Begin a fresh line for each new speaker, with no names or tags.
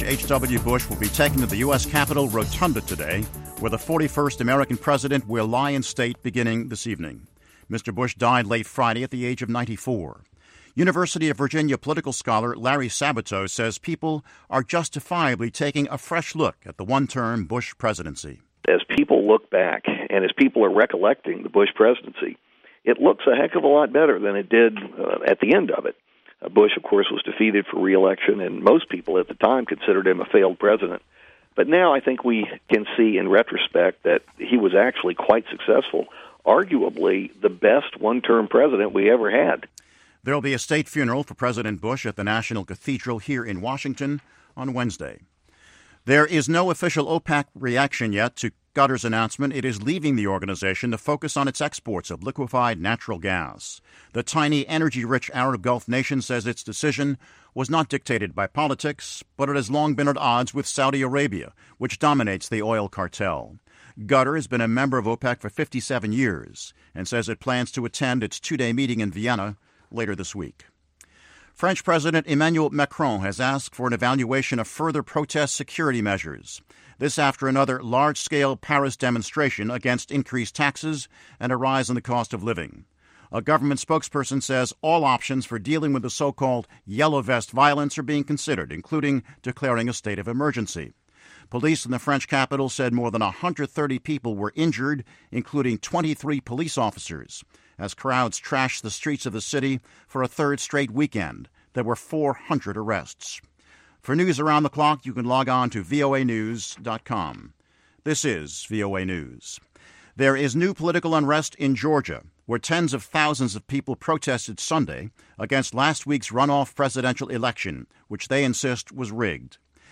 George H.W. Bush will be taken to the U.S. Capitol Rotunda today, where the 41st American president will lie in state beginning this evening. Mr. Bush died late Friday at the age of 94. University of Virginia political scholar Larry Sabato says people are justifiably taking a fresh look at the one-term Bush presidency.
As people look back and as people are recollecting the Bush presidency, it looks a heck of a lot better than it did at the end of it. Bush, of course, was defeated for re-election, and most people at the time considered him a failed president. But now I think we can see in retrospect that he was actually quite successful, arguably the best one-term president we ever had.
There will be a state funeral for President Bush at the National Cathedral here in Washington on Wednesday. There is no official OPEC reaction yet to Qatar's announcement it is leaving the organization to focus on its exports of liquefied natural gas. The tiny, energy-rich Arab Gulf nation says its decision was not dictated by politics, but it has long been at odds with Saudi Arabia, which dominates the oil cartel. Qatar has been a member of OPEC for 57 years and says it plans to attend its two-day meeting in Vienna later this week. French President Emmanuel Macron has asked for an evaluation of further protest security measures. This after another large-scale Paris demonstration against increased taxes and a rise in the cost of living. A government spokesperson says all options for dealing with the so-called yellow vest violence are being considered, including declaring a state of emergency. Police in the French capital said more than 130 people were injured, including 23 police officers, as crowds trashed the streets of the city for a third straight weekend. There were 400 arrests. For news around the clock, you can log on to voanews.com. This is VOA News. There is new political unrest in Georgia, where tens of thousands of people protested Sunday against last week's runoff presidential election, which they insist was rigged.